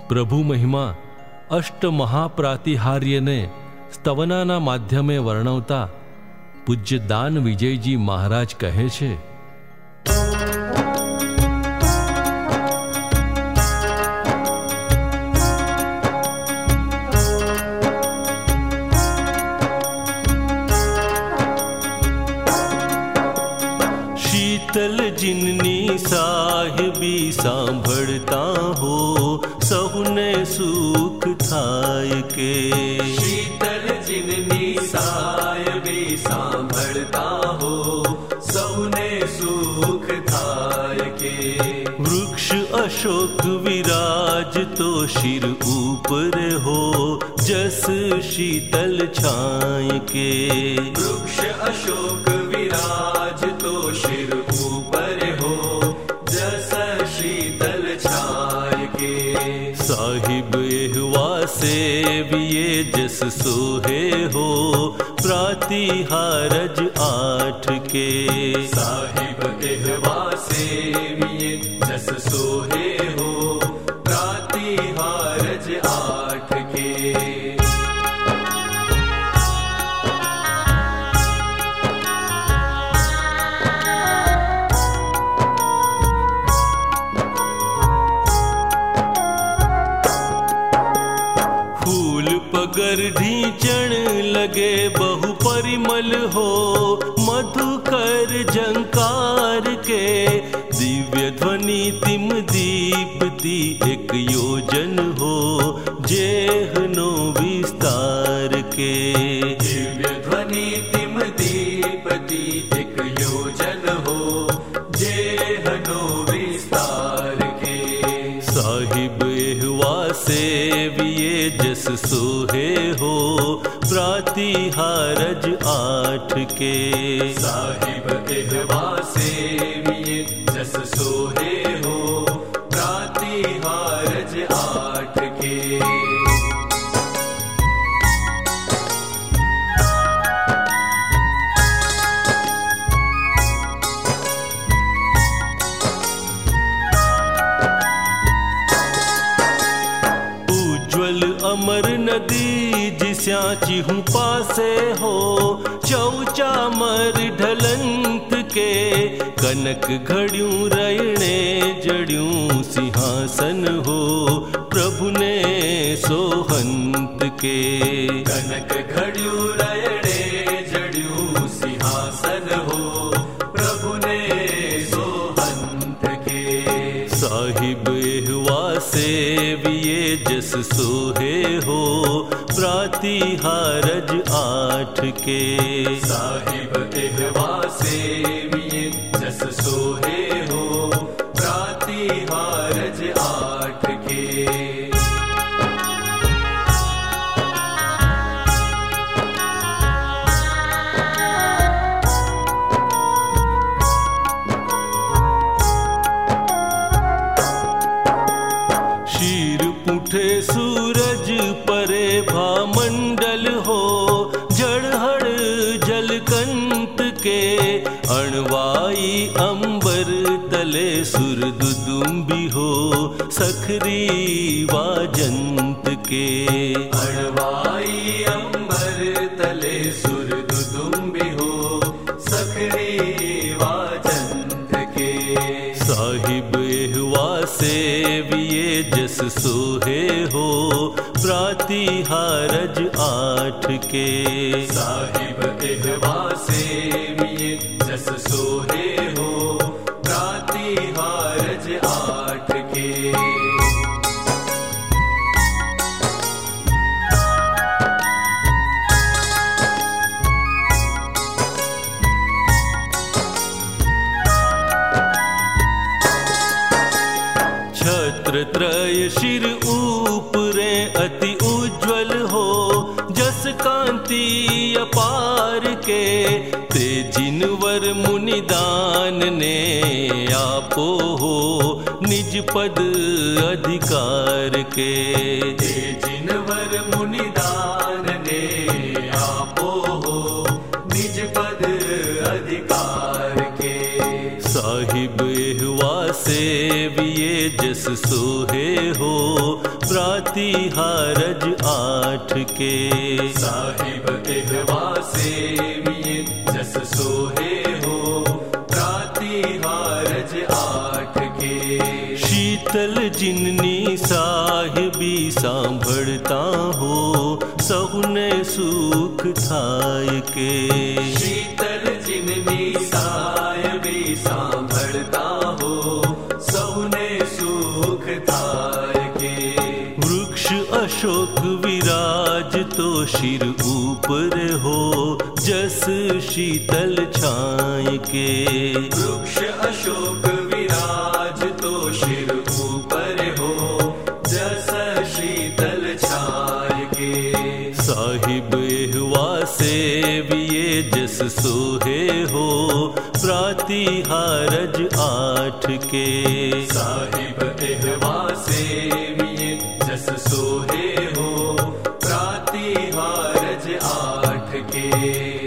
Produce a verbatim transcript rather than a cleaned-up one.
પ્રભુ મહિમા અષ્ટમહાપ્રાતિહાર્યને સ્તવનાના માધ્યમે વર્ણવતા પૂજ્ય દાન વિજયજી મહારાજ કહે છે, शीतल जिननी साहिबी सांभळता हो सहुने सुख थाय के। शीतल जिननी साहिबी सांभळता हो सहुने सुख थाय के। वृक्ष अशोक विराज तो शिर ऊपर हो जस शीतल छाय के। वृक्ष अशोक विराज तो शिर ऊपर हो जस शीतल छाय के। साहिब एहवा सेविये जस सोहे हो प्रातिहारज आठ के। साहिब एहवा सेविये जस सोहे हो प्रातिहारज आठ के। पगर ढींचण लगे बहु परिमल हो मधुकर झंकार के। दिव्य ध्वनि तिम दीपति एक योजन हो जेहनो विस्तार के। दिव्य ध्वनि तिम दीपति एक योजन हो जेहनो विस्तार के। साहिब एहवा सेविये जस सोहे हो प्रातिहारज आठ के। साहिब एहवा सेविये जस सोहे हो प्रातिहारज आठ के। अमर नदी जिस्या चिहू पासे हो चौचामर ढलंत के। कनक घड़ियों रयणे जड़ियों सिंहासन हो प्रभु ने सोहंत के। कनक घड़ियों रयणे जड़ियों सिंहासन हो प्रभु ने सोहंत के। साहिब एहवा सेविये जस सोहे हो प्रातिहारज आठ के। साहिब एहवा सेविये जस सोहे हो प्रातिहारज आठ के। उठे सूरज परे भामंडल हो जड़हड़ जलकंत के। अणवाई अंबर तले सुरदुदुम्बी हो सखरी वाजंत के। अणवाई अंबर तले सुरदुदुम्बी हो सखरी वाजंत के। साहिब एहवा सेविये जस सोहे हो प्रातिहारज आठ के। साहिब एहवा सेविये जस सोहे हो प्रातिहारज आठ के। त्रय शिर ऊपरे अति उज्ज्वल हो जस कांति अपार के। ते जिनवर मुनिदान ने आपो हो निज पद अधिकार के। ते जिनवर मुनिदान ने आपो हो निज पद अधिकार के। साहिब एहवा सेविये सेविये जस सोहे हो प्रातिहारज आठ के। साहिब एहवा सेविये जस सोहे हो प्रातिहारज आठ के। शीतल जिननी साहिबी सांभळता हो सहुने सुख थाय के। शीतल जिननी साहिबी सांभळता हो सहुने सुख थाय के। वृक्ष अशोक विराज तो शिर ऊपर हो जस शीतल छाय के। वृक्ष अशोक विराज तो शिर ऊपर हो जस शीतल छाय के। साहिब एहवा सेविये जस सोहे हो प्रातिहारज आठ के। साहिब एहवा सेविये जस सोहे हो प्रातिहारज आठ के।